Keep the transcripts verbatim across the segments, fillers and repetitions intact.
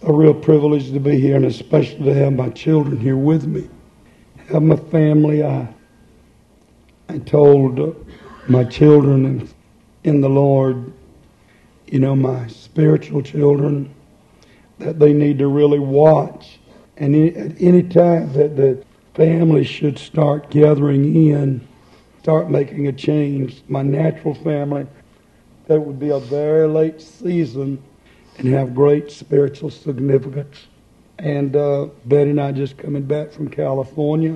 a real privilege to be here, and especially to have my children here with me. Have my family. I I told uh, my children in, in the Lord, you know, my spiritual children, that they need to really watch. And any, at any time that the family should start gathering in, start making a change. My natural family, that would be a very late season and have great spiritual significance. And uh, Betty and I just coming back from California.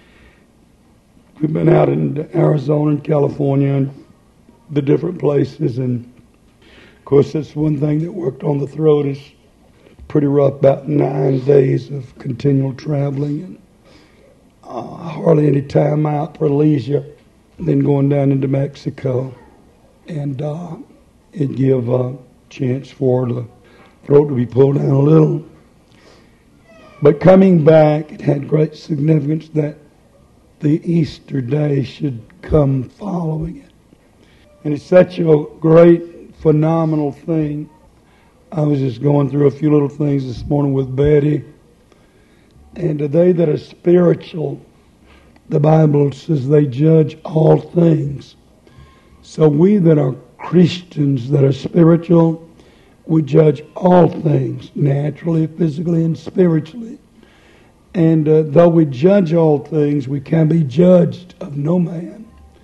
We've been out in Arizona and California and the different places. And, of course, that's one thing that worked on the throat is pretty rough, about nine days of continual traveling and uh, hardly any time out for leisure. Then going down into Mexico. And uh, it give a chance for the throat to be pulled down a little. But coming back, it had great significance that the Easter day should come following it. And it's such a great, phenomenal thing. I was just going through a few little things this morning with Betty. And to they that are spiritual, the Bible says they judge all things. So we that are Christians that are spiritual, we judge all things, naturally, physically, and spiritually. And uh, though we judge all things, we can be judged of no man.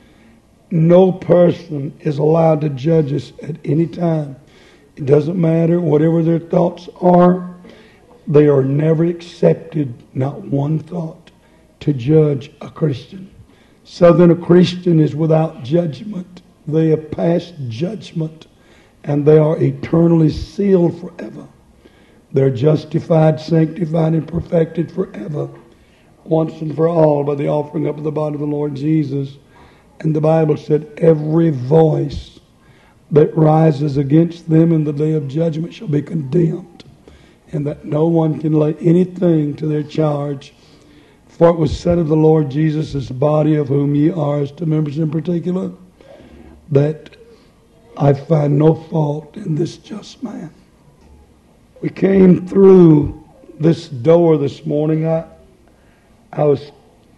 No person is allowed to judge us at any time. It doesn't matter, whatever their thoughts are, they are never accepted, not one thought, to judge a Christian. So then a Christian is without judgment. They have passed judgment, and they are eternally sealed forever. They're justified, sanctified, and perfected forever, once and for all, by the offering up of the body of the Lord Jesus. And the Bible said, every voice that rises against them in the day of judgment shall be condemned, and that no one can lay anything to their charge. For it was said of the Lord Jesus, his body, of whom ye are, as to members in particular, that I find no fault in this just man. We came through this door this morning. I, I was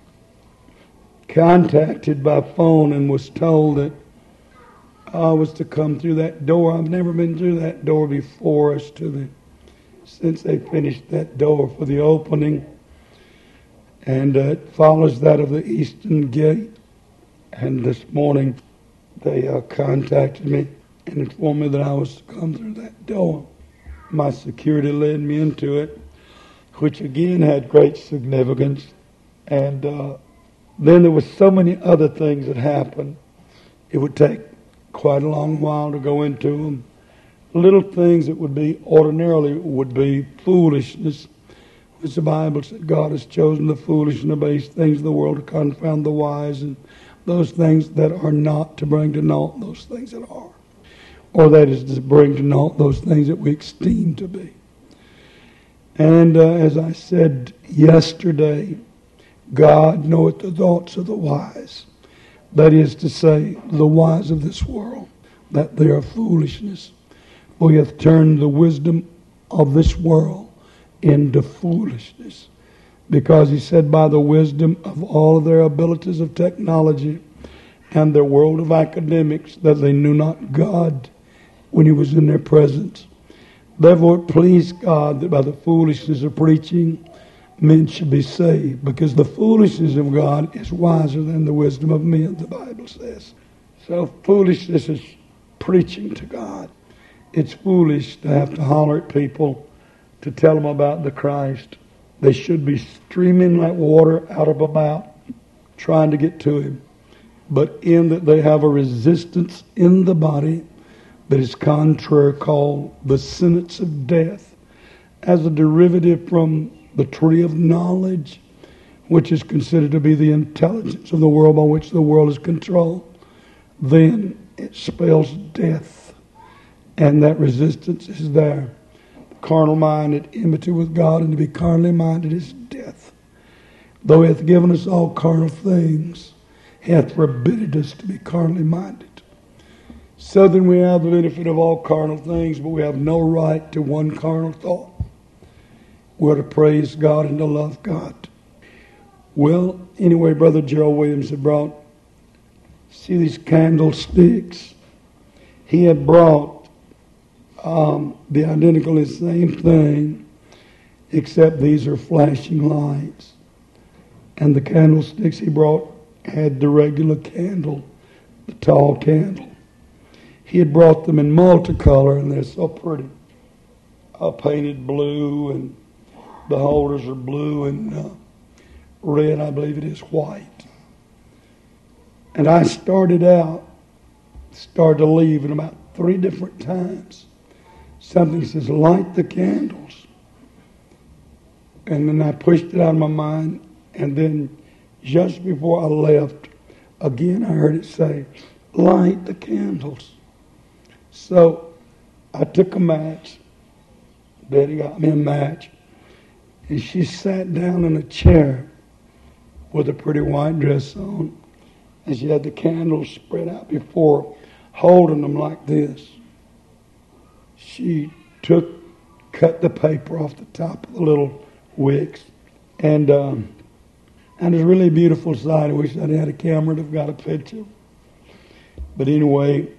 contacted by phone and was told that I was to come through that door. I've never been through that door before as to the, since they finished that door for the opening. And uh, it follows that of the Eastern Gate. And this morning they uh, contacted me and informed me that I was to come through that door. My security led me into it, which again had great significance. And uh, then there was so many other things that happened. It would take quite a long while to go into them. Little things that would be ordinarily would be foolishness, which the Bible said God has chosen the foolish and the base things of the world to confound the wise, and those things that are not to bring to naught those things that are. Or that is to bring to naught those things that we esteem to be. And uh, as I said yesterday, God knoweth the thoughts of the wise. That is to say, the wise of this world, that they are foolishness. For he hath turned the wisdom of this world into foolishness. Because he said, by the wisdom of all of their abilities of technology and their world of academics, that they knew not God when he was in their presence. Therefore it pleased God that by the foolishness of preaching men should be saved, because the foolishness of God is wiser than the wisdom of men, the Bible says. So foolishness is preaching to God. It's foolish to have to holler at people to tell them about the Christ. They should be streaming like water out of a mountain, trying to get to him. But in that they have a resistance in the body that is contrary, called the sentence of death, as a derivative from the tree of knowledge, which is considered to be the intelligence of the world by which the world is controlled. Then it spells death, and that resistance is there. The carnal mind at enmity with God, and to be carnally minded is death. Though he hath given us all carnal things, he hath forbidden us to be carnally minded. So then we have the benefit of all carnal things, but we have no right to one carnal thought. we're to praise God and to love God. Well, anyway, Brother Gerald Williams had brought, see these candlesticks? He had brought um, the identically same thing, except these are flashing lights. And the candlesticks he brought had the regular candle, the tall candle. He had brought them in multicolor, and they're so pretty. Uh, painted blue, and the holders are blue and uh, red, I believe it is white. And I started out, started to leave, and about three different times, something says, light the candles. And then I pushed it out of my mind, and then just before I left, again I heard it say, light the candles. So I took a match. Betty got me a match. And she sat down in a chair with a pretty white dress on. And she had the candles spread out before her, holding them like this. She took, cut the paper off the top of the little wicks. And, um, and it was a really beautiful sight. I wish I had a camera to have got a picture. But anyway,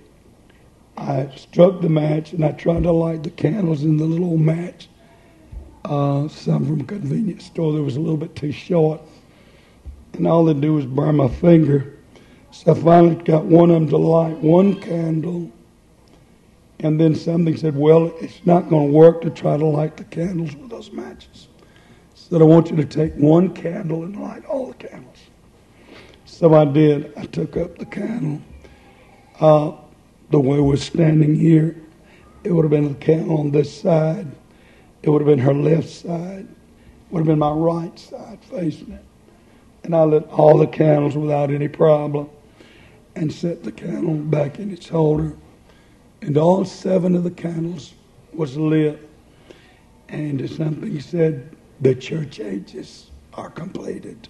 I struck the match, and I tried to light the candles in the little match. Uh, some from a convenience store that was a little bit too short. And all they do was burn my finger. So I finally got one of them to light one candle. And then something said, well, it's not going to work to try to light the candles with those matches. So I want you to take one candle and light all the candles. So I did. I took up the candle. Uh, the way we're standing here, it would have been the candle on this side. It would have been her left side. It would have been my right side facing it. And I lit all the candles without any problem and set the candle back in its holder. And all seven of the candles was lit. And something said, the church ages are completed.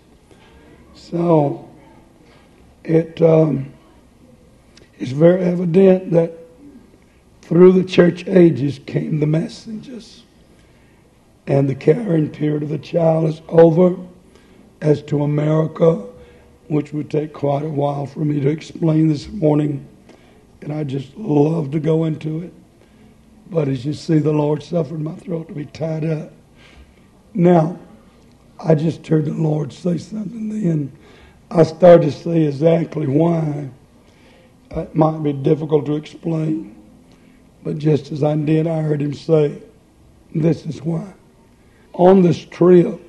So it um, is very evident that through the church ages came the messengers. And the carrying period of the child is over. As to America, which would take quite a while for me to explain this morning, and I just love to go into it. But as you see, the Lord suffered my throat to be tied up. Now, I just heard the Lord say something then. I started to see exactly why. It might be difficult to explain, but just as I did, I heard him say, this is why. On this trip,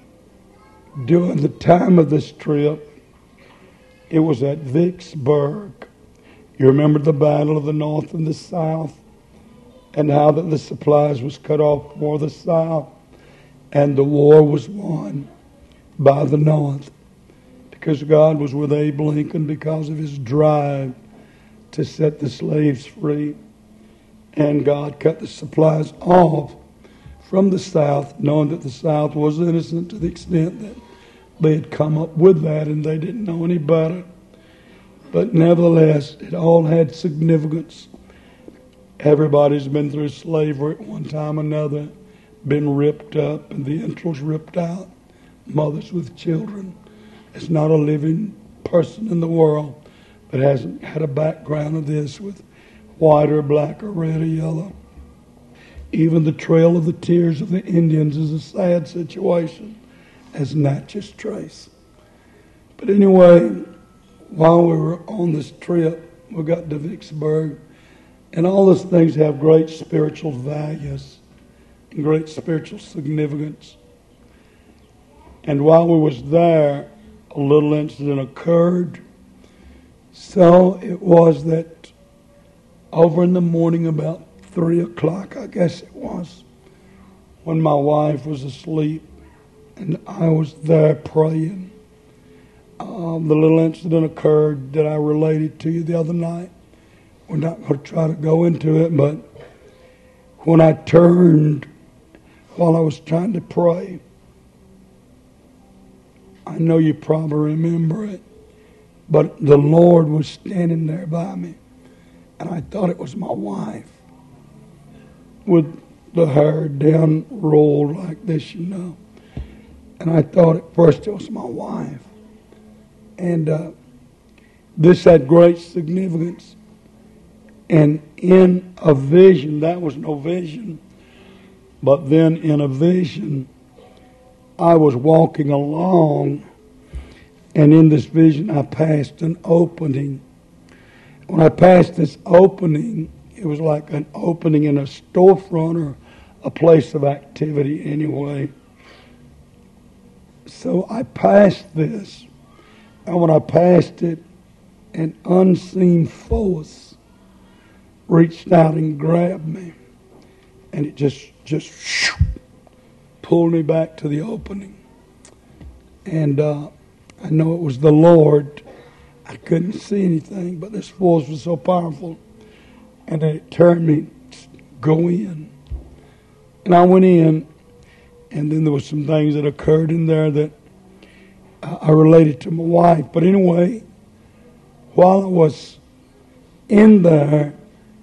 during the time of this trip, it was at Vicksburg. You remember the battle of the North and the South, and how that the supplies was cut off for the South, and the war was won by the North, because God was with Abe Lincoln because of his drive to set the slaves free, and God cut the supplies off from the South, knowing that the South was innocent to the extent that they had come up with that and they didn't know any better. But nevertheless, it all had significance. Everybody's been through slavery at one time or another, been ripped up and the entrails ripped out, mothers with children. There's not a living person in the world that hasn't had a background of this with white or black or red or yellow. Even the trail of the tears of the Indians is a sad situation, as Natchez Trace. But anyway, while we were on this trip, we got to Vicksburg, and all those things have great spiritual values and great spiritual significance. And while we was there, a little incident occurred. So it was that over in the morning about three o'clock, I guess it was, when my wife was asleep and I was there praying, um, the little incident occurred that I related to you the other night. We're not going to try to go into it, but when I turned while I was trying to pray, I know you probably remember it, but the Lord was standing there by me, and I thought it was my wife with the hair down rolled like this, you know. And I thought at first it was my wife. And uh, this had great significance. And in a vision, that was no vision, but then in a vision, I was walking along, and in this vision I passed an opening. When I passed this opening, it was like an opening in a storefront or a place of activity anyway. So I passed this, and when I passed it, an unseen force reached out and grabbed me, and it just just shoo, pulled me back to the opening. And uh, I know it was the Lord. I couldn't see anything, but this force was so powerful, and it turned me, go in. And I went in, and then there were some things that occurred in there that I related to my wife. But anyway, while I was in there,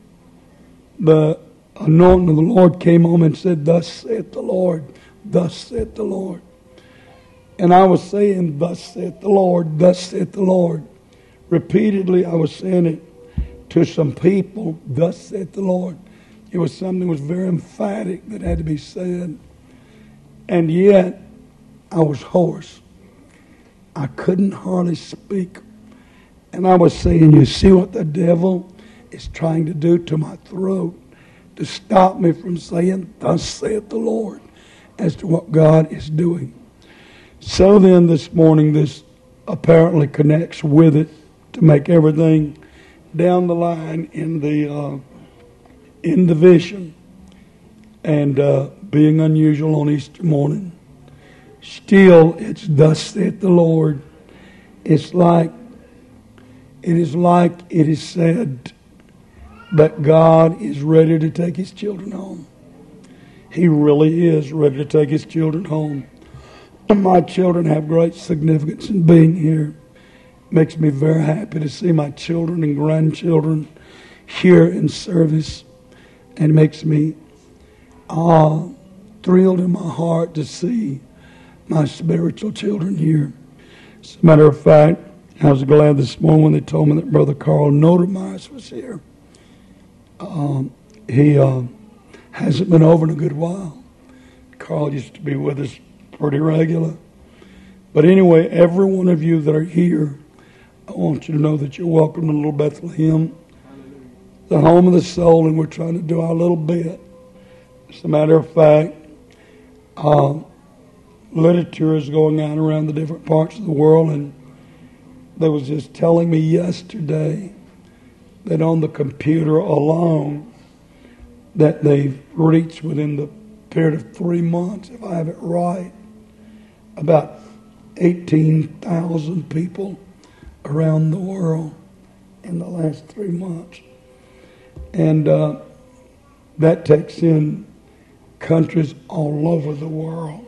the anointing of the Lord came on and said, "Thus saith the Lord, thus saith the Lord." And I was saying, "Thus saith the Lord, thus saith the Lord." Repeatedly, I was saying it to some people, "Thus saith the Lord." It was something that was very emphatic that had to be said. And yet, I was hoarse. I couldn't hardly speak. And I was saying, you see what the devil is trying to do to my throat, to stop me from saying, "Thus saith the Lord," as to what God is doing. So then this morning, this apparently connects with it to make everything down the line in the uh, in the vision. And uh, being unusual on Easter morning, still it's "Thus saith the Lord." It's like, it is like it is said that God is ready to take His children home. He really is ready to take His children home. My children have great significance in being here. It makes me very happy to see my children and grandchildren here in service. And it makes me uh, thrilled in my heart to see my spiritual children here. As a matter of fact, I was glad this morning when they told me that Brother Carl Notermeyer was here. Um, he uh, hasn't been over in a good while. Carl used to be with us pretty regular. But anyway, every one of you that are here, I want you to know that you're welcome to Little Bethlehem, the home of the soul, and we're trying to do our little bit. As a matter of fact, um, literature is going out around the different parts of the world, and they was just telling me yesterday that on the computer alone, that they've reached within the period of three months, if I have it right, about eighteen thousand people around the world in the last three months. And uh, that takes in countries all over the world.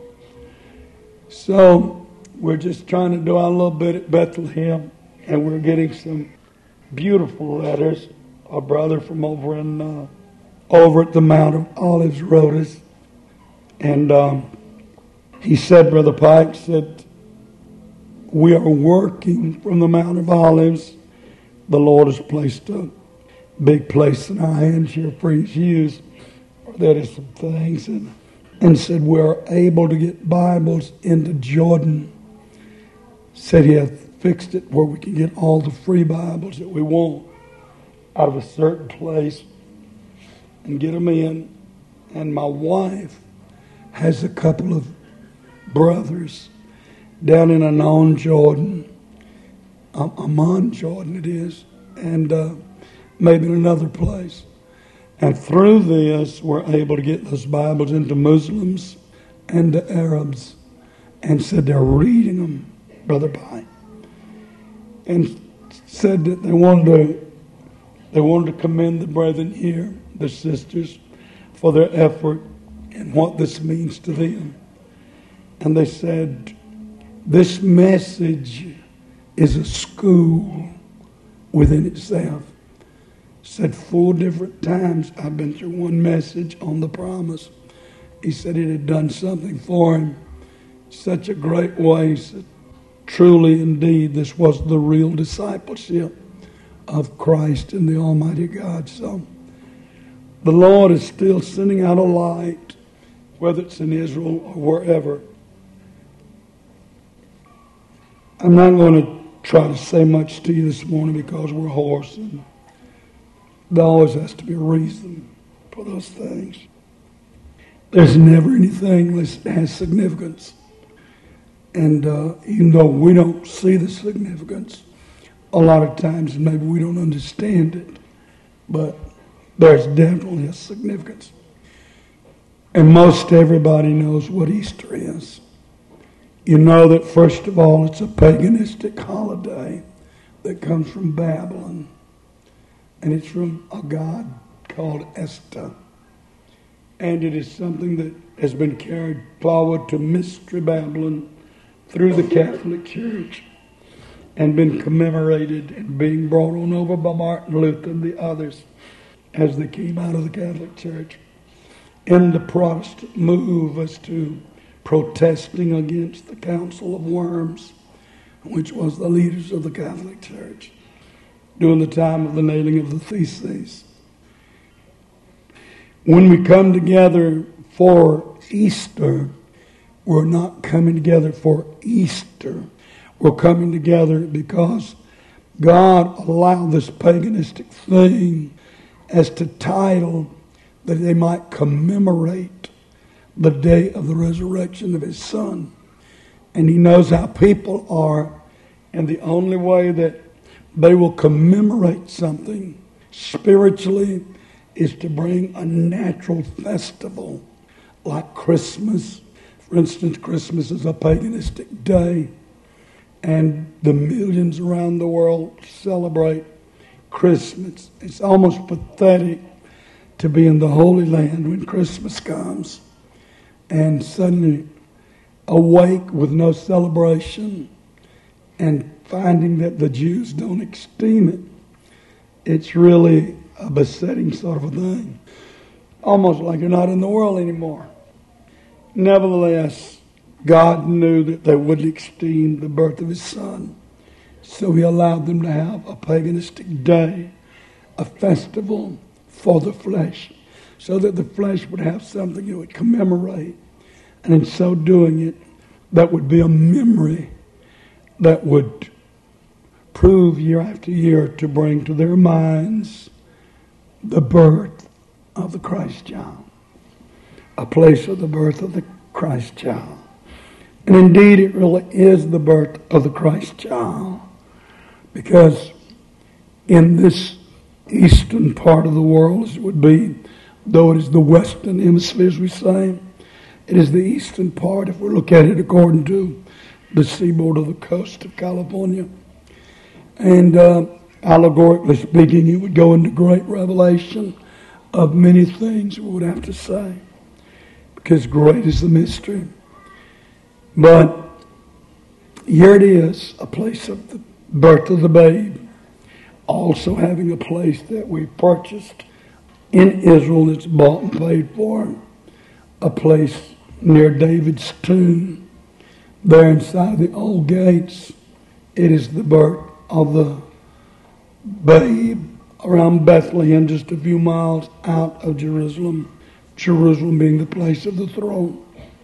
So we're just trying to do our little bit at Bethlehem, and we're getting some beautiful letters. A brother from over in uh, over at the Mount of Olives wrote us, and um, he said, Brother Pike said, "We are working from the Mount of Olives. The Lord has placed a big place in our hands here for His use. That is some things." And, and said, "We're able to get Bibles into Jordan." Said he had fixed it where we can get all the free Bibles that we want out of a certain place and get them in. And my wife has a couple of brothers down in Amman, Jordan. Um, Amman, Jordan it is. And uh, maybe in another place. And through this, we're able to get those Bibles into Muslims and to Arabs. And said they're reading them, Brother Pye. And said that they wanted to, they wanted to commend the brethren here, the sisters, for their effort and what this means to them. And they said, this message is a school within itself. said four different times I've been through one message on the promise. He said it had done something for him. Such a great way. He said, truly, indeed, this was the real discipleship of Christ and the Almighty God. So the Lord is still sending out a light, whether it's in Israel or wherever. I'm not going to try to say much to you this morning because we're hoarse, and there always has to be a reason for those things. There's never anything that has significance. And uh, even though we don't see the significance, a lot of times maybe we don't understand it, but there's definitely a significance. And most everybody knows what Easter is. You know that first of all it's a paganistic holiday that comes from Babylon. And it's from a god called Esther. And it is something that has been carried forward to Mystery Babylon through the Catholic Church and been commemorated and being brought on over by Martin Luther and the others as they came out of the Catholic Church. In the Protestant move as to protesting against the Council of Worms, which was the leaders of the Catholic Church during the time of the nailing of the theses. When we come together for Easter, we're not coming together for Easter. We're coming together because God allowed this paganistic thing as to title that they might commemorate the day of the resurrection of His Son. And He knows how people are, and the only way that they will commemorate something spiritually is to bring a natural festival like Christmas. For instance, Christmas is a paganistic day, and the millions around the world celebrate Christmas. It's almost pathetic to be in the Holy Land when Christmas comes and suddenly awake with no celebration and finding that the Jews don't esteem it. It's really a besetting sort of a thing. Almost like you're not in the world anymore. Nevertheless, God knew that they wouldn't esteem the birth of His Son. So He allowed them to have a paganistic day, a festival for the flesh, so that the flesh would have something it would commemorate. And in so doing it, that would be a memory that would prove year after year to bring to their minds the birth of the Christ child, a place of the birth of the Christ child. And indeed, it really is the birth of the Christ child, because in this eastern part of the world, as it would be, though it is the western hemisphere, as we say, it is the eastern part, if we look at it according to the seaboard of the coast of California. And uh, allegorically speaking, it would go into great revelation of many things we would have to say, because great is the mystery. But here it is, a place of the birth of the babe, also having a place that we purchased in Israel that's bought and paid for, a place near David's tomb. There inside the old gates, it is the birth of the babe around Bethlehem, just a few miles out of Jerusalem, Jerusalem being the place of the throne.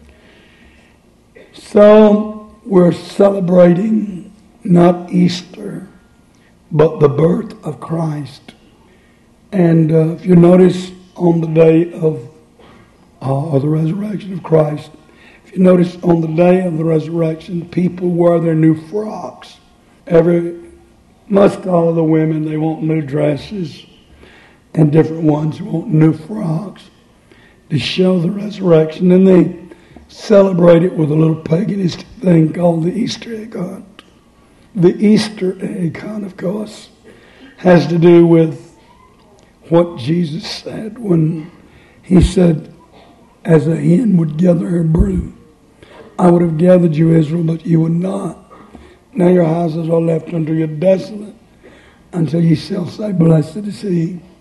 So we're celebrating not Easter, but the birth of Christ. And uh, if you notice on the day of uh, the resurrection of Christ, if you notice on the day of the resurrection, people wear their new frocks. Every, most all of the women, they want new dresses, and different ones want new frocks to show the resurrection. And they celebrate it with a little paganistic thing called the Easter egg hunt. The Easter egg hunt, of course, has to do with what Jesus said when He said, as a hen would gather her brood, I would have gathered you, Israel, but you would not. Now your houses are left unto you desolate, until ye shall say, blessed is He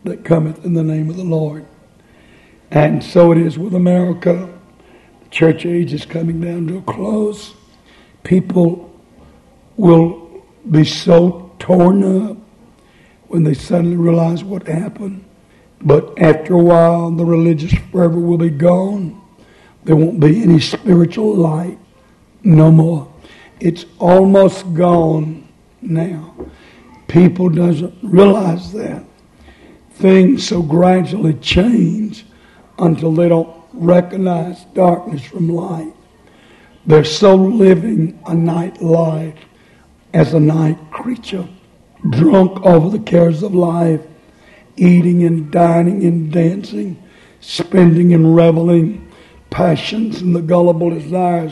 that cometh in the name of the Lord. And so it is with America. The church age is coming down to a close. People will be so torn up when they suddenly realize what happened. But after a while, the religious fervor will be gone. There won't be any spiritual light no more. It's almost gone now. People doesn't realize that. Things so gradually change until they don't recognize darkness from light. They're so living a night life as a night creature, drunk over the cares of life, eating and dining and dancing, spending and reveling, passions and the gullible desires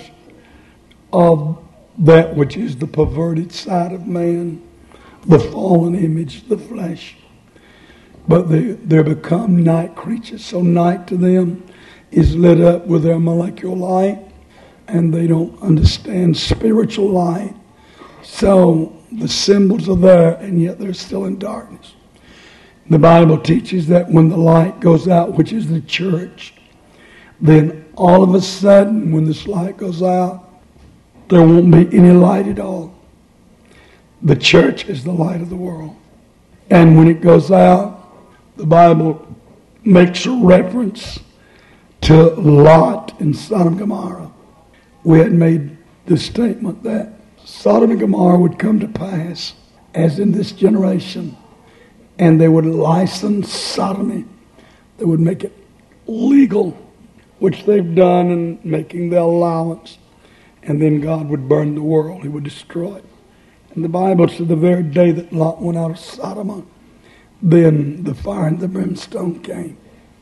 of that which is the perverted side of man, the fallen image, the flesh. But they, they become night creatures. So night to them is lit up with their molecular light, and they don't understand spiritual light. So the symbols are there, and yet they're still in darkness. The Bible teaches that when the light goes out, which is the church, then all of a sudden, when this light goes out, there won't be any light at all. The church is the light of the world. And when it goes out, the Bible makes a reference to Lot in Sodom and Gomorrah. We had made the statement that Sodom and Gomorrah would come to pass as in this generation, and they would license sodomy. They would make it legal, which they've done in making the allowance. And then God would burn the world. He would destroy it. And the Bible said the very day that Lot went out of Sodom, then the fire and the brimstone came.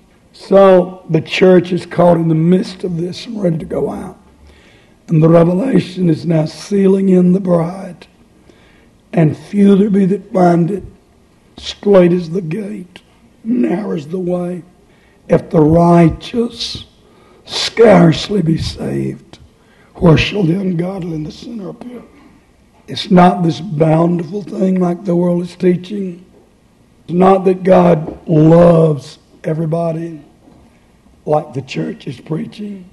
So the church is caught in the midst of this and ready to go out. And the revelation is now sealing in the bride. And few there be that find it. Straight is the gate, narrow is the way. If the righteous scarcely be saved, where shall the ungodly and the sinner appear? It's not this bountiful thing like the world is teaching. It's not that God loves everybody like the church is preaching.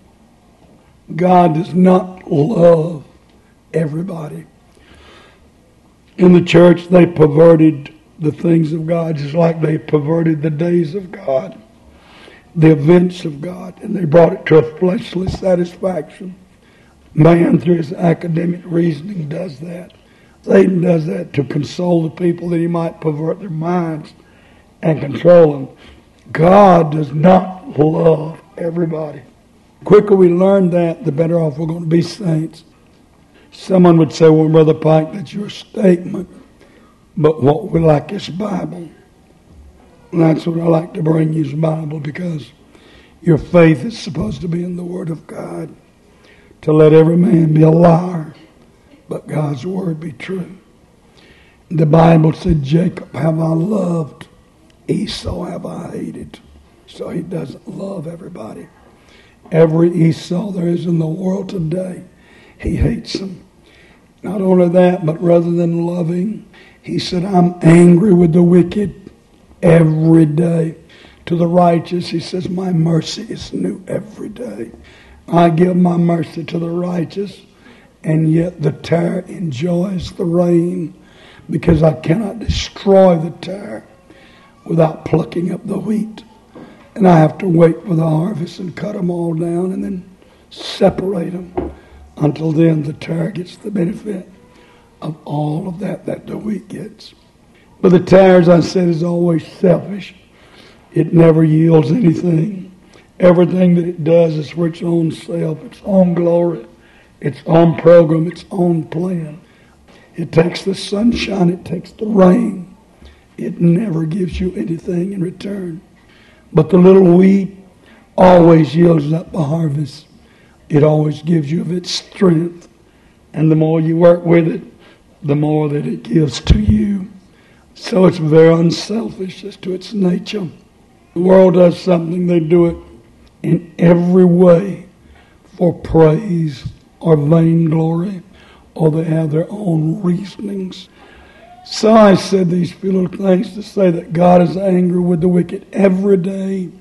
God does not love everybody. In the church, they perverted the things of God just like they perverted the days of God, the events of God, and they brought it to a fleshly satisfaction. Man, through his academic reasoning, does that. Satan does that to console the people that he might pervert their minds and control them. God does not love everybody. The quicker we learn that, the better off we're going to be, saints. Someone would say, well, Brother Pike, that's your statement. But what we like is Bible. And that's what I like to bring you is Bible, because your faith is supposed to be in the Word of God. To let every man be a liar, but God's Word be true. The Bible said, Jacob have I loved, Esau have I hated. So he doesn't love everybody. Every Esau there is in the world today, he hates them. Not only that, but rather than loving, he said, I'm angry with the wicked every day. To the righteous, he says, my mercy is new every day. I give my mercy to the righteous, and yet the tare enjoys the rain, because I cannot destroy the tare without plucking up the wheat. And I have to wait for the harvest and cut them all down and then separate them. Until then, the tare gets the benefit of all of that that the wheat gets. But the tare, as I said, is always selfish. It never yields anything. Everything that it does is for its own self, its own glory, its own program, its own plan. It takes the sunshine, it takes the rain. It never gives you anything in return. But the little wheat always yields up a harvest. It always gives you of its strength. And the more you work with it, the more that it gives to you. So it's very unselfish as to its nature. The world does something, they do it in every way for praise or vainglory, or they have their own reasonings. So I said these few little things to say that God is angry with the wicked every day,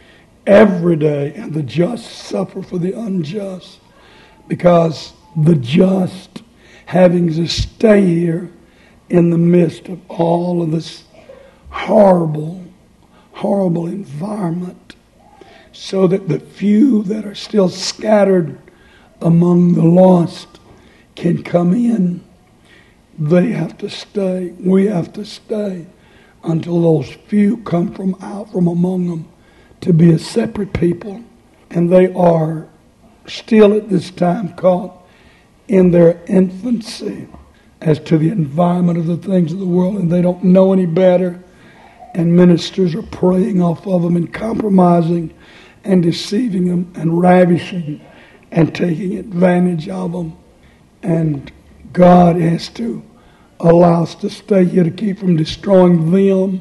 every day, and the just suffer for the unjust, because the just having to stay here in the midst of all of this horrible, horrible environment, so that the few that are still scattered among the lost can come in. They have to stay. We have to stay until those few come from out from among them to be a separate people. And they are still at this time caught in their infancy as to the environment of the things of the world, and they don't know any better. And ministers are preying off of them and compromising and deceiving them and ravishing and taking advantage of them. And God has to allow us to stay here to keep from destroying them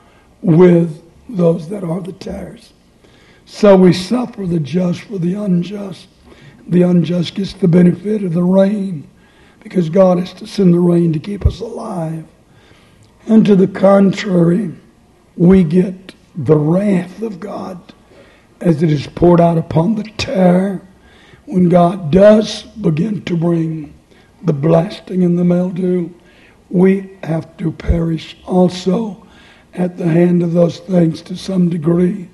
with those that are the tares. So we suffer the just for the unjust. The unjust gets the benefit of the rain because God has to send the rain to keep us alive. And to the contrary, we get the wrath of God as it is poured out upon the tare when God does begin to bring the blasting and the mildew. We have to perish also at the hand of those things to some degree,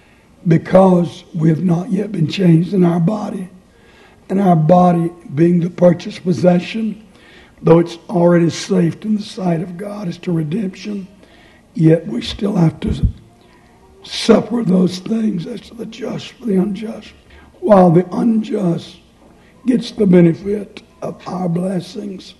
because we have not yet been changed in our body. And our body being the purchased possession, though it's already saved in the sight of God as to redemption, yet we still have to suffer those things as to the just for the unjust, while the unjust gets the benefit of our blessings.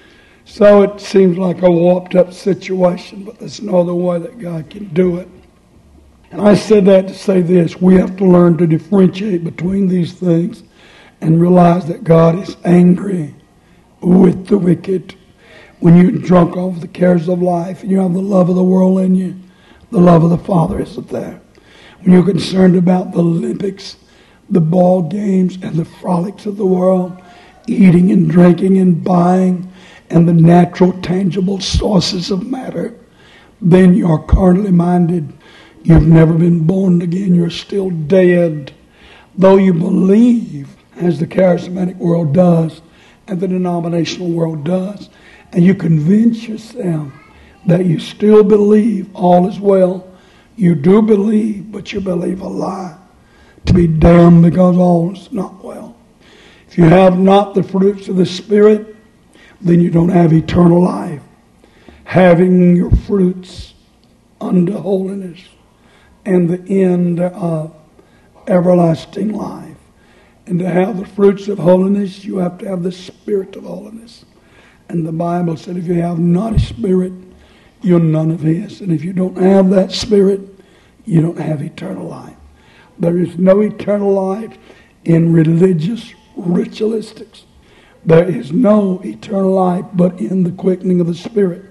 So it seems like a warped up situation, but there's no other way that God can do it. And I said that to say this: we have to learn to differentiate between these things and realize that God is angry with the wicked. When you're drunk off the cares of life and you have the love of the world in you, the love of the Father isn't there. When you're concerned about the Olympics, the ball games, and the frolics of the world, eating and drinking and buying, and the natural, tangible sources of matter, then you are carnally minded. You've never been born again. You're still dead. Though you believe, as the charismatic world does, and the denominational world does, and you convince yourself that you still believe all is well, you do believe, but you believe a lie, to be damned because all is not well. If you have not the fruits of the Spirit, then you don't have eternal life. Having your fruits unto holiness and the end of everlasting life. And to have the fruits of holiness, you have to have the Spirit of holiness. And the Bible said if you have not a Spirit, you're none of His. And if you don't have that Spirit, you don't have eternal life. There is no eternal life in religious ritualistics. There is no eternal life but in the quickening of the Spirit.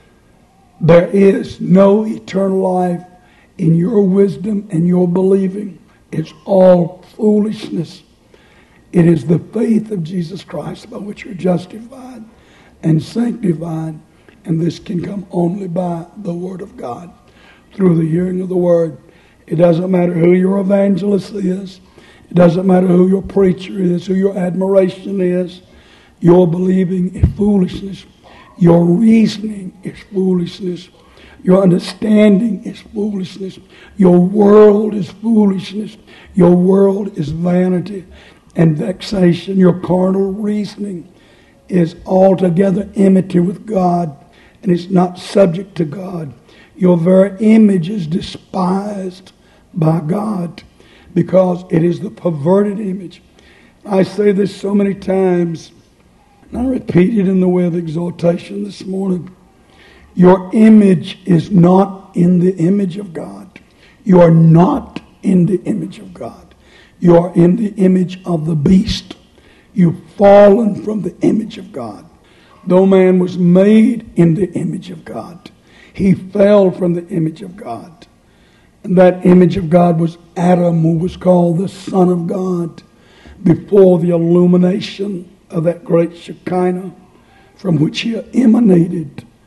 There is no eternal life in your wisdom and your believing. It's all foolishness. It is the faith of Jesus Christ by which you're justified and sanctified, and this can come only by the Word of God, through the hearing of the Word. It doesn't matter who your evangelist is. It doesn't matter who your preacher is, who your admiration is. Your believing is foolishness. Your reasoning is foolishness. Your understanding is foolishness. Your world is foolishness. Your world is vanity and vexation. Your carnal reasoning is altogether enmity with God, and it's not subject to God. Your very image is despised by God because it is the perverted image. I say this so many times, and I repeat it in the way of exhortation this morning. Your image is not in the image of God. You are not in the image of God. You are in the image of the beast. You've fallen from the image of God. Though man was made in the image of God, he fell from the image of God. And that image of God was Adam, who was called the Son of God before the illumination of that great Shekinah from which he emanated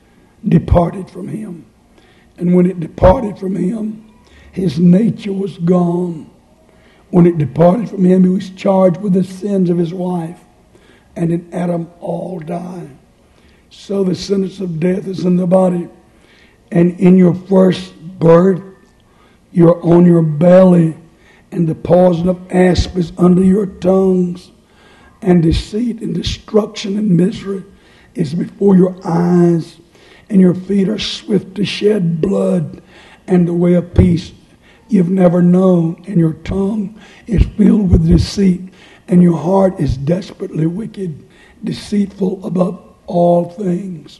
departed from him. And when it departed from him, his nature was gone. When it departed from him, he was charged with the sins of his wife. And in Adam all die. So the sentence of death is in the body. And in your first birth, you're on your belly, and the poison of asp is under your tongues, and deceit and destruction and misery is before your eyes, and your feet are swift to shed blood, and the way of peace you've never known, and your tongue is filled with deceit, and your heart is desperately wicked, deceitful above all things.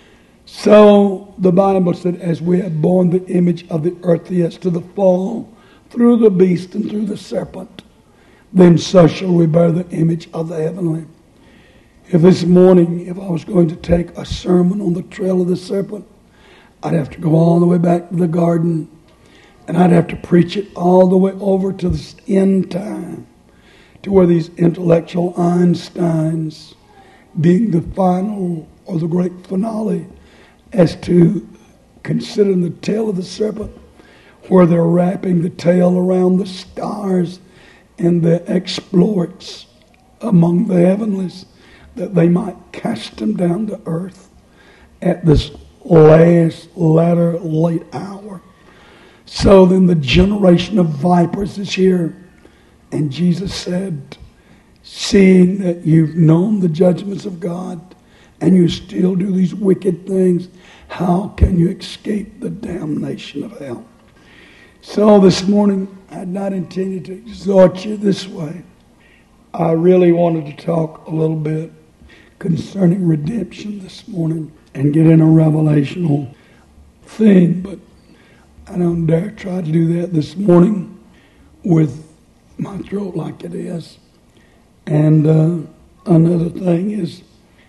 So the Bible said, as we have borne the image of the earthy as to the fall, through the beast and through the serpent, then so shall we bear the image of the heavenly. If this morning, if I was going to take a sermon on the trail of the serpent, I'd have to go all the way back to the garden, and I'd have to preach it all the way over to the end time, to where these intellectual Einsteins, being the final or the great finale, as to considering the tail of the serpent, where they're wrapping the tail around the stars and the exploits among the heavenlies, that they might cast them down to earth at this last, latter, late hour. So then the generation of vipers is here. And Jesus said, seeing that you've known the judgments of God, and you still do these wicked things, how can you escape the damnation of hell? So this morning, I had not intended to exhort you this way. I really wanted to talk a little bit concerning redemption this morning and get in a revelational thing, but I don't dare try to do that this morning with my throat like it is. And uh, another thing is,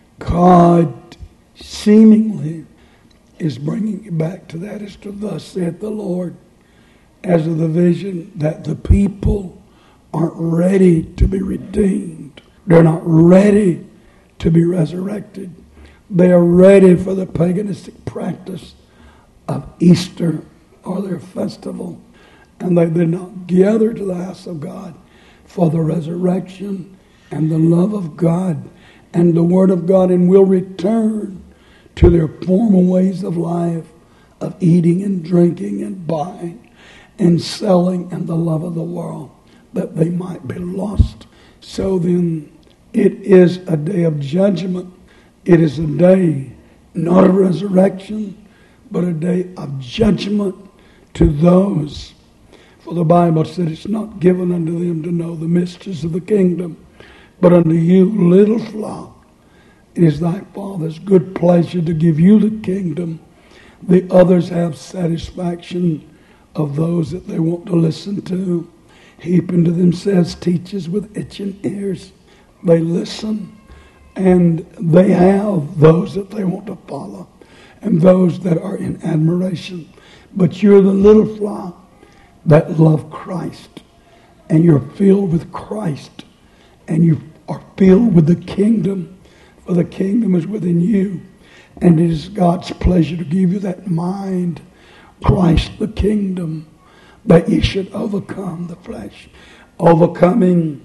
God seemingly is bringing you back to that as to thus saith the Lord, as of the vision that the people aren't ready to be redeemed. They're not ready to be resurrected. They are ready for the paganistic practice of Easter or their festival. And they did not gather to the house of God for the resurrection and the love of God and the Word of God, and will return to their former ways of life, of eating and drinking and buying and selling and the love of the world, that they might be lost. So then, it is a day of judgment. It is a day not of resurrection, but a day of judgment to those. For the Bible said it's not given unto them to know the mysteries of the kingdom, but unto you, little flock, it is thy Father's good pleasure to give you the kingdom. The others have satisfaction of those that they want to listen to. Heap unto themselves teachers with itching ears. They listen, and they have those that they want to follow, and those that are in admiration. But you're the little flock that love Christ, and you're filled with Christ, and you are filled with the kingdom, for the kingdom is within you, and it is God's pleasure to give you that mind, Christ the kingdom, that you should overcome the flesh, overcoming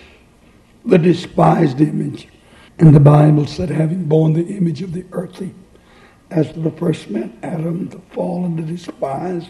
the despised image. And the Bible said, having borne the image of the earthly, as to the first man Adam, the fallen, the despised,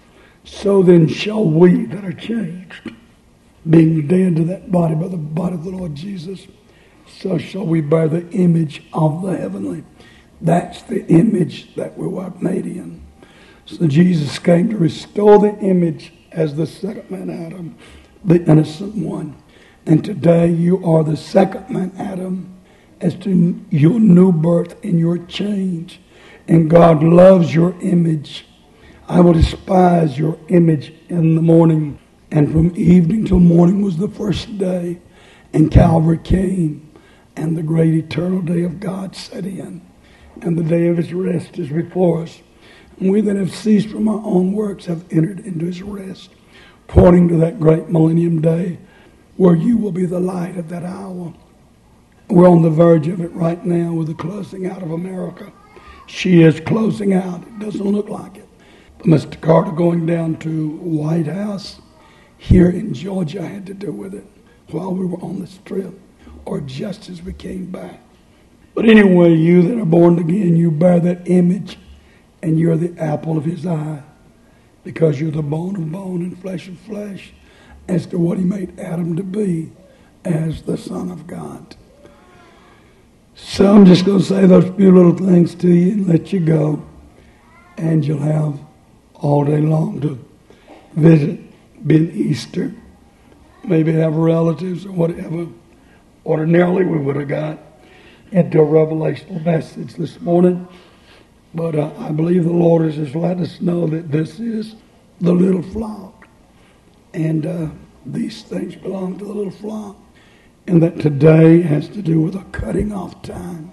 so then shall we that are changed, being dead to that body by the body of the Lord Jesus, so shall we bear the image of the heavenly. That's the image that we were made in. So Jesus came to restore the image as the second man Adam, the innocent one. And today you are the second man Adam as to your new birth and your change. And God loves your image. I will despise your image in the morning. And from evening till morning was the first day. And Calvary came. And the great eternal day of God set in. And the day of his rest is before us. And we that have ceased from our own works have entered into his rest, pointing to that great millennium day where you will be the light of that hour. We're on the verge of it right now with the closing out of America. She is closing out. It doesn't look like it. But Mister Carter going down to White House here in Georgia had to do with it while we were on this trip, or just as we came back. But anyway, you that are born again, you bear that image, and you're the apple of his eye, because you're the bone of bone and flesh of flesh, as to what he made Adam to be as the Son of God. So I'm just going to say those few little things to you and let you go, and you'll have all day long to visit, being Easter, maybe have relatives or whatever. Ordinarily we would have got into a revelational message this morning, but uh, I believe the Lord has just let us know that this is the little flock, and uh, these things belong to the little flock, and that today has to do with a cutting off time.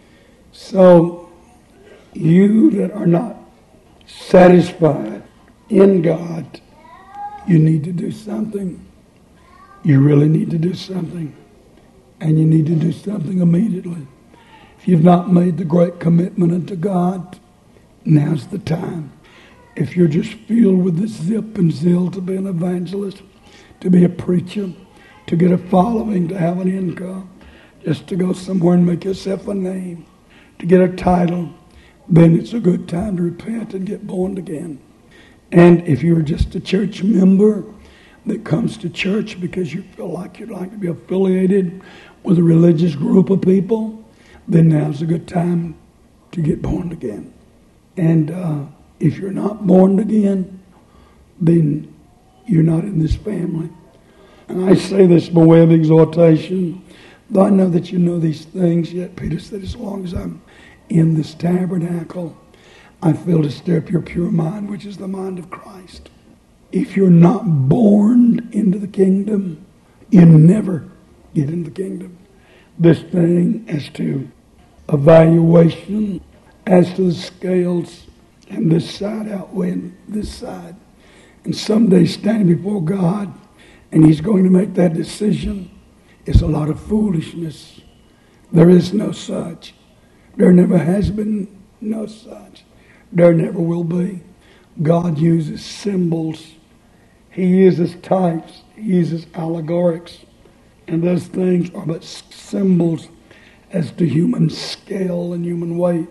So you that are not satisfied in God, you need to do something. You really need to do something. And you need to do something immediately. If you've not made the great commitment unto God, now's the time. If you're just filled with this zip and zeal to be an evangelist, to be a preacher, to get a following, to have an income, just to go somewhere and make yourself a name, to get a title, then it's a good time to repent and get born again. And if you're just a church member that comes to church because you feel like you'd like to be affiliated with a religious group of people, then now's a good time to get born again. And uh, if you're not born again, then you're not in this family. And I say this by way of exhortation, though I know that you know these things, yet Peter said, as long as I'm in this tabernacle, I feel to stir up your pure mind, which is the mind of Christ. If you're not born into the kingdom, you never get into the kingdom. This thing as to evaluation, as to the scales, and this side outweighing this side. And someday standing before God, and he's going to make that decision, is a lot of foolishness. There is no such. There never has been no such. There never will be. God uses symbols. He uses types. He uses allegorics. And those things are but symbols as to human scale and human weight.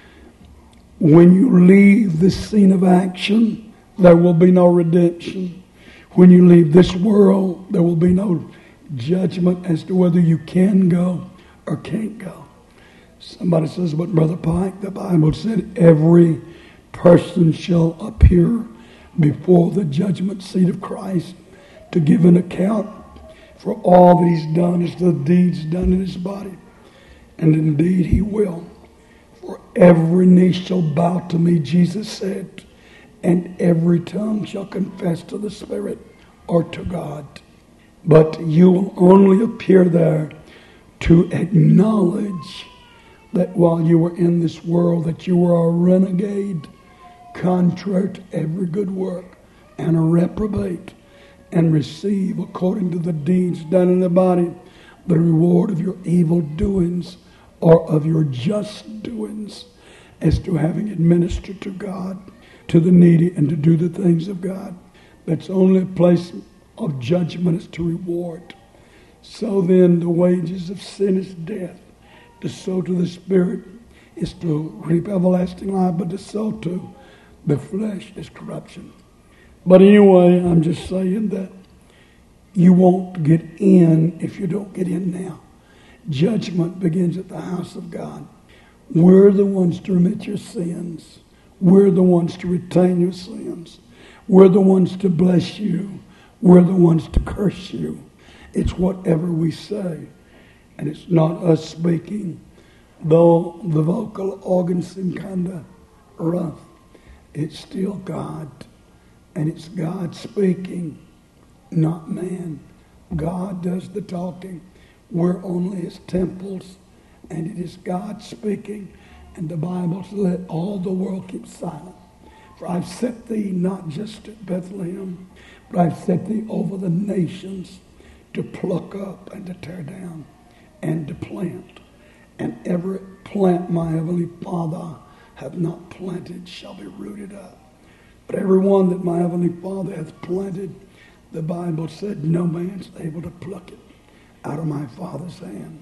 When you leave this scene of action, there will be no redemption. When you leave this world, there will be no judgment as to whether you can go or can't go. Somebody says, but Brother Pike, the Bible said every person shall appear before the judgment seat of Christ to give an account for all that he's done as the deeds done in his body. And indeed he will. For every knee shall bow to me, Jesus said, and every tongue shall confess to the Spirit or to God. But you will only appear there to acknowledge that while you were in this world, that you were a renegade, contrary to every good work, and a reprobate, and receive, according to the deeds done in the body, the reward of your evil doings or of your just doings, as to having administered to God, to the needy, and to do the things of God. That's only a place of judgment is to reward. So then the wages of sin is death. To sow to the Spirit is to reap everlasting life, but to sow to the flesh is corruption. But anyway, I'm just saying that you won't get in if you don't get in now. Judgment begins at the house of God. We're the ones to remit your sins. We're the ones to retain your sins. We're the ones to bless you. We're the ones to curse you. It's whatever we say. And it's not us speaking, though the vocal organs seem kind of rough. It's still God. And it's God speaking, not man. God does the talking. We're only his temples. And it is God speaking. And the Bible says, let all the world keep silent. For I've set thee not just at Bethlehem, but I've set thee over the nations to pluck up and to tear down and to plant. And every plant my heavenly Father hath not planted shall be rooted up. But every one that my heavenly Father hath planted, the Bible said, no man's able to pluck it out of my Father's hand.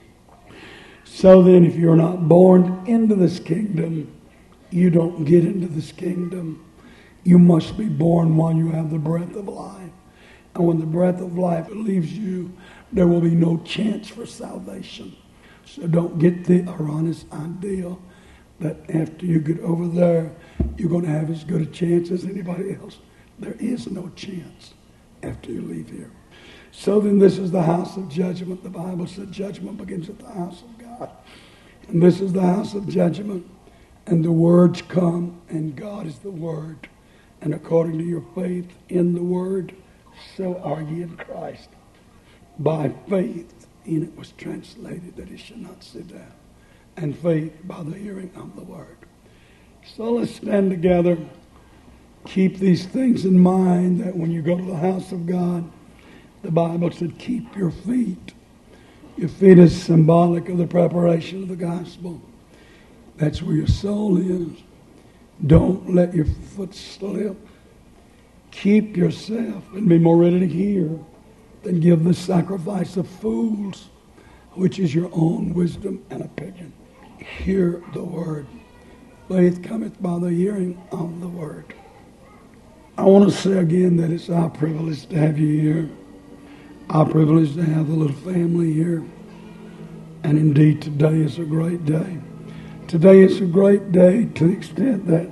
So then, if you're not born into this kingdom, you don't get into this kingdom. You must be born while you have the breath of life. And when the breath of life leaves you, there will be no chance for salvation. So don't get the erroneous idea that after you get over there, you're going to have as good a chance as anybody else. There is no chance after you leave here. So then this is the house of judgment. The Bible said judgment begins at the house of God. And this is the house of judgment. And the words come, and God is the Word. And according to your faith in the Word, so are ye in Christ. By faith in it was translated that he should not sit down. And faith by the hearing of the Word. So let's stand together. Keep these things in mind, that when you go to the house of God, the Bible said keep your feet. Your feet is symbolic of the preparation of the gospel. That's where your soul is. Don't let your foot slip. Keep yourself and be more ready to hear than give the sacrifice of fools, which is your own wisdom and opinion. Hear the word. Faith cometh by the hearing of the word. I want to say again that it's our privilege to have you here. Our privilege to have the little family here. And indeed, today is a great day. Today is a great day to the extent that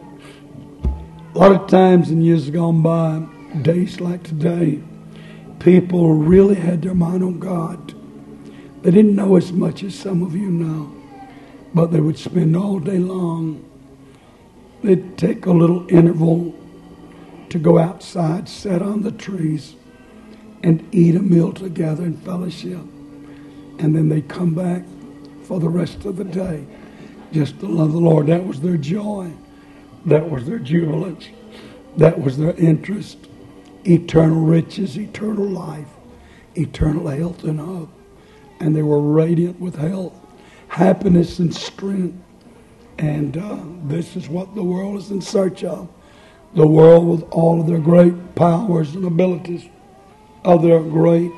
a lot of times in years gone by, days like today, people really had their mind on God. They didn't know as much as some of you know, but they would spend all day long. They'd take a little interval to go outside, sit on the trees, and eat a meal together in fellowship. And then they'd come back for the rest of the day just to love the Lord. That was their joy. That was their jubilance. That was their interest. Eternal riches, eternal life, eternal health and hope. And they were radiant with health, happiness, and strength. And uh, this is what the world is in search of. The world, with all of their great powers and abilities, of their great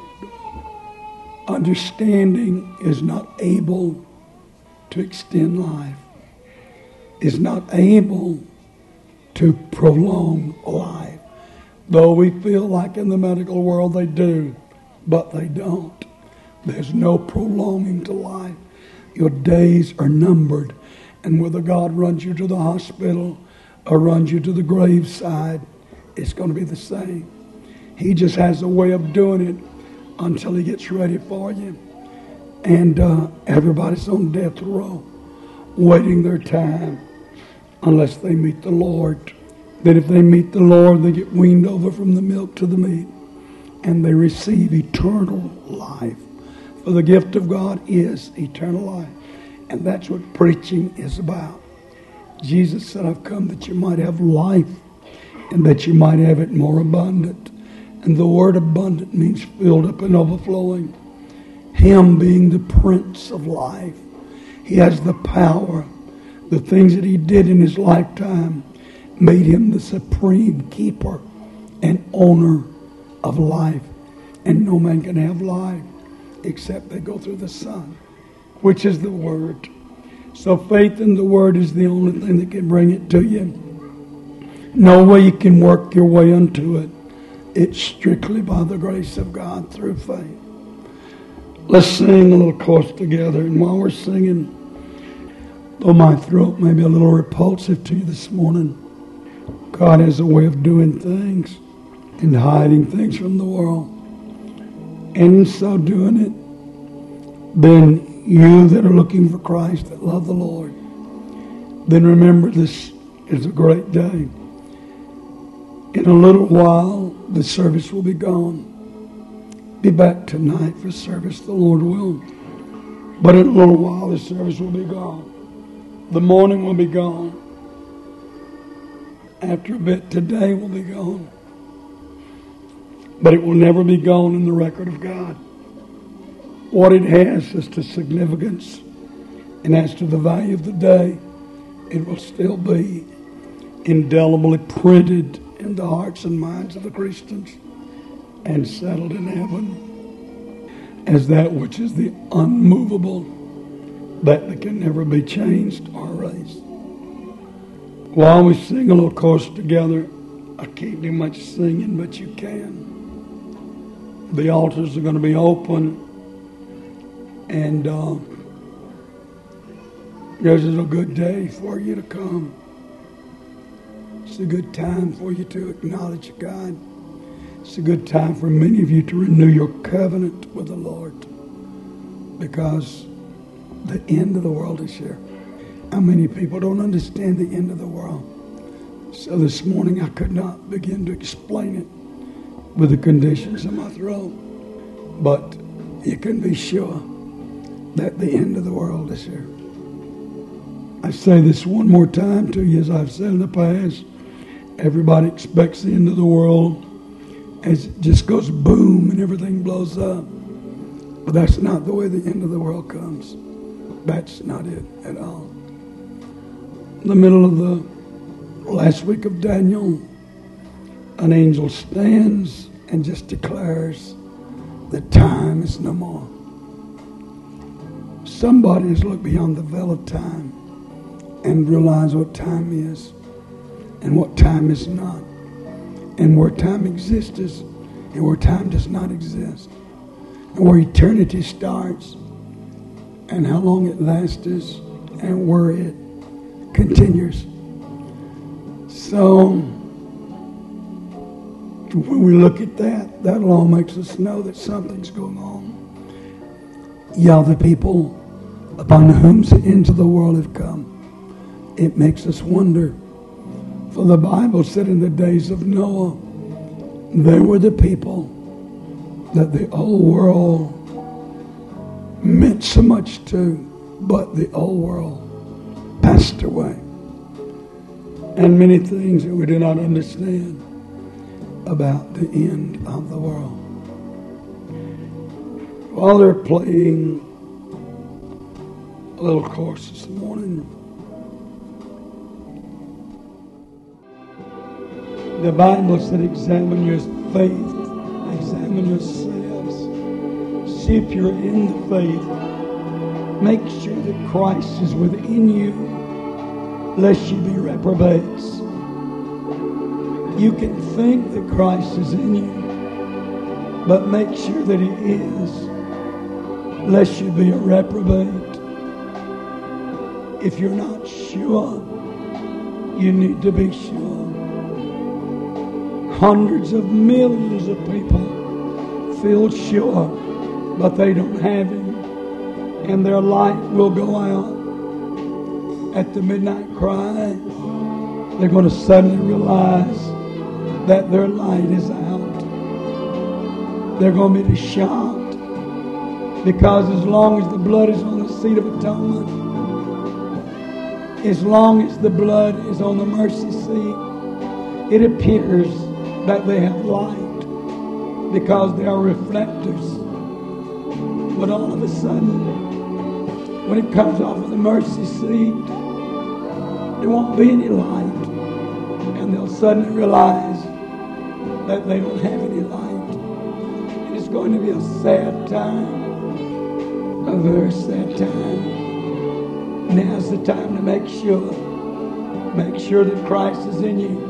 understanding, is not able to extend life, is not able to prolong life. Though we feel like in the medical world they do, but they don't. There's no prolonging to life. Your days are numbered. And whether God runs you to the hospital or runs you to the graveside, it's going to be the same. He just has a way of doing it until he gets ready for you. And uh, everybody's on death row, waiting their time, unless they meet the Lord. Then if they meet the Lord, they get weaned over from the milk to the meat, and they receive eternal life. For the gift of God is eternal life. And that's what preaching is about. Jesus said, I've come that you might have life, and that you might have it more abundant. And the word abundant means filled up and overflowing. Him being the Prince of life. He has the power. The things that he did in his lifetime made him the supreme keeper and owner of life. And no man can have life except they go through the Son, which is the Word. So faith in the Word is the only thing that can bring it to you. No way you can work your way unto it. It's strictly by the grace of God through faith. Let's sing a little chorus together. And while we're singing, though my throat may be a little repulsive to you this morning, God has a way of doing things and hiding things from the world. And in so doing it, then you that are looking for Christ, that love the Lord, then remember this is a great day. In a little while, the service will be gone. Be back tonight for service, the Lord will. But in a little while, the service will be gone. The morning will be gone. After a bit, today will be gone. But it will never be gone in the record of God. What it has as to significance and as to the value of the day it will still be indelibly printed in the hearts and minds of the Christians and settled in heaven as that which is the unmovable, that that can never be changed or erased. While we sing a little chorus together, I can't do much singing, but you can. The altars are going to be open, and uh, this is a good day for you to come. It's a good time for you to acknowledge God. It's a good time for many of you to renew your covenant with the Lord, because the end of the world is here. How many people don't understand the end of the world? So this morning I could not begin to explain it with the conditions in my throat. But you can be sure that the end of the world is here. I say this one more time to you, as I've said in the past. Everybody expects the end of the world as it just goes boom and everything blows up. But that's not the way the end of the world comes. That's not it at all. In the middle of the last week of Daniel, an angel stands and just declares that time is no more. Somebody has looked beyond the veil of time and realized what time is and what time is not, and where time exists is, and where time does not exist, and where eternity starts and how long it lasts is, and where it continues. So when we look at that, that all makes us know that something's going on. Yeah, the people upon whom the ends of the world have come. It makes us wonder. For the Bible said in the days of Noah, they were the people that the old world meant so much to, but the old world passed away. And many things that we do not understand about the end of the world. While they're playing a little chorus this morning, the Bible said, examine your faith, examine yourselves, see if you're in the faith. Make sure that Christ is within you, lest you be reprobates. You can think that Christ is in you, but make sure that He is, lest you be a reprobate. If you're not sure, you need to be sure. Hundreds of millions of people feel sure, but they don't have Him, and their light will go out. At the midnight cry, they're going to suddenly realize that their light is out. They're going to be shocked, because as long as the blood is on the seat of atonement, as long as the blood is on the mercy seat, it appears that they have light because they are reflectors. But all of a sudden, when it comes off of the mercy seat, there won't be any light, and they'll suddenly realize that they don't have any light. And it's going to be a sad time, a very sad time. Now's the time to make sure, make sure that Christ is in you.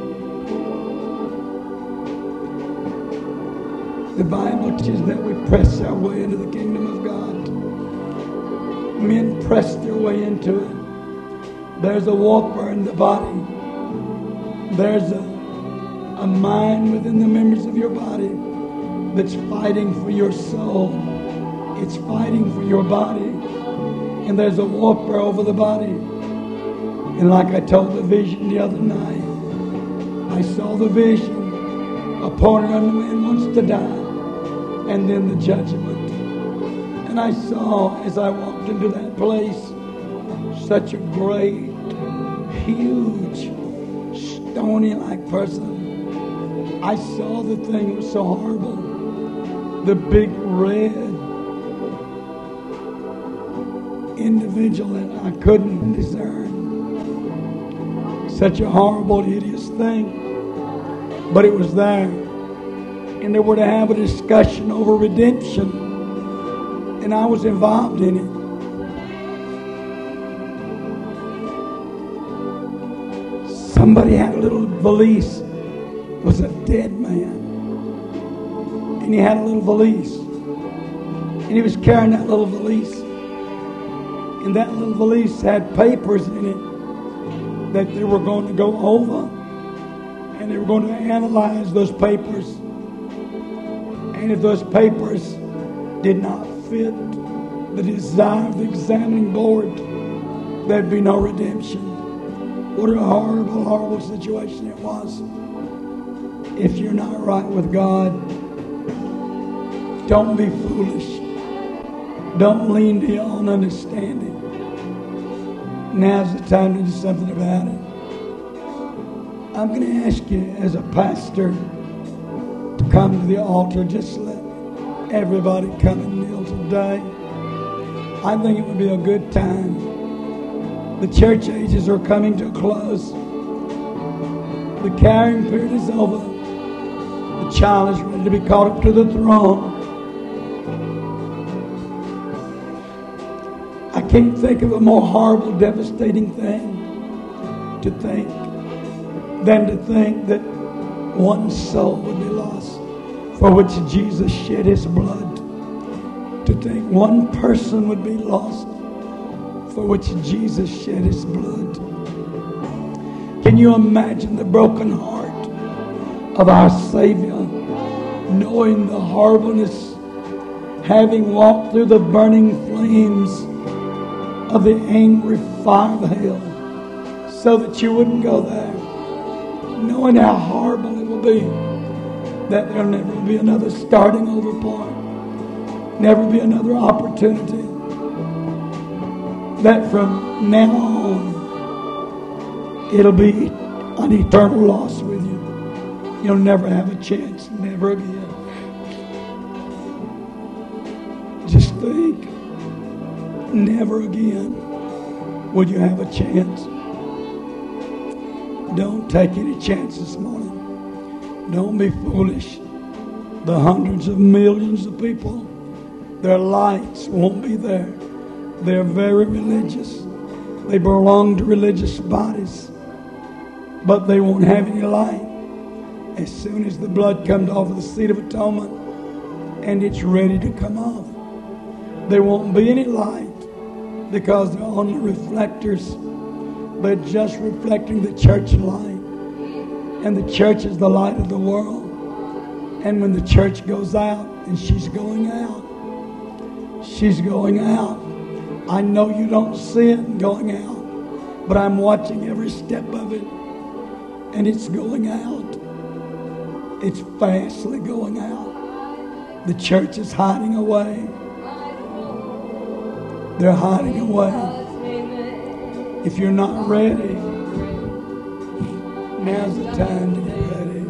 The Bible teaches that we press our way into the kingdom of God. Men press their way into it. There's a warfare in the body. There's a, a mind within the members of your body that's fighting for your soul. It's fighting for your body. And there's a warfare over the body. And like I told the vision the other night, I saw the vision. Appointed unto man wants to die, and then the judgment. And I saw, as I walked into that place, such a great, huge, stony-like person. I saw the thing that was so horrible. The big red individual that I couldn't discern. Such a horrible, hideous thing. But it was there. And they were to have a discussion over redemption. And I was involved in it. Somebody had a little valise. It was a dead man. And he had a little valise. And he was carrying that little valise. And that little valise had papers in it that they were going to go over. And they were going to analyze those papers. And if those papers did not fit the desire of the examining board, there'd be no redemption. What a horrible, horrible situation it was. If you're not right with God, don't be foolish. Don't lean to your own understanding. Now's the time to do something about it. I'm going to ask you as a pastor to come to the altar. Just let everybody come and kneel today. I think it would be a good time. The church ages are coming to a close. The carrying period is over. The child is ready to be caught up to the throne. I can't think of a more horrible, devastating thing to think than to think that one soul would be lost for which Jesus shed his blood. To think one person would be lost for which Jesus shed his blood. Can you imagine the broken heart of our Savior, knowing the horribleness, having walked through the burning flames of the angry fire of hell, so that you wouldn't go there, knowing how horrible it will be, that there'll never be another starting over point, never be another opportunity, that from now on it'll be an eternal loss with you. You'll never have a chance, never again. Just think, never again will you have a chance. Don't take any chances this morning. Don't be foolish. The hundreds of millions of people, their lights won't be there. They're very religious. They belong to religious bodies, but they won't have any light. As soon as the blood comes off of the seat of atonement and it's ready to come off, there won't be any light because they're only reflectors. They're just reflecting the church light. And the church is the light of the world. And when the church goes out, and she's going out, she's going out. I know you don't see it going out, but I'm watching every step of it, and it's going out. It's fastly going out. The church is hiding away. They're hiding away. If you're not ready, now's the time to get ready.